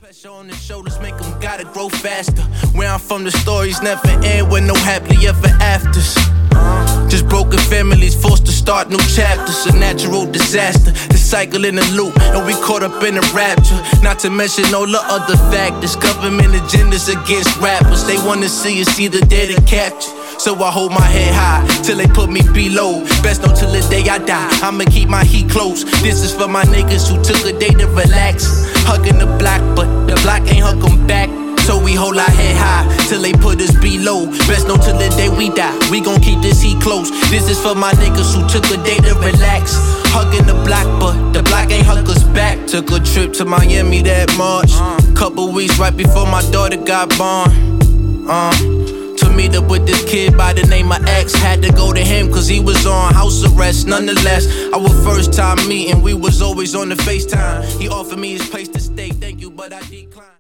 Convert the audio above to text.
Pressure on the shoulders make them gotta grow faster. Where I'm from, the stories never end with no happily ever afters. Just broken families forced to start new chapters. A natural disaster, the cycle in the loop, and we caught up in a rapture. Not to mention all the other factors. Government agendas against rappers. They wanna see us either dead or captured. So I hold my head high till they put me below. Best know till the day I die, I'ma keep my heat close. This is for my niggas who took a day to relax. Hugging the block, but the block ain't hug 'em back. So we hold our head high till they put us below. Best know till the day we die, we gon' keep this heat close. This is for my niggas who took a day to relax. Hugging the block, but the block ain't hug us back. Took a trip to Miami that March. Couple weeks right before my daughter got born. To meet up with this kid by the name of X. Had to go to him cause he was on house arrest. Nonetheless, our first time meeting, we was always on the FaceTime. He offered me his place to stay, thank you, but I declined.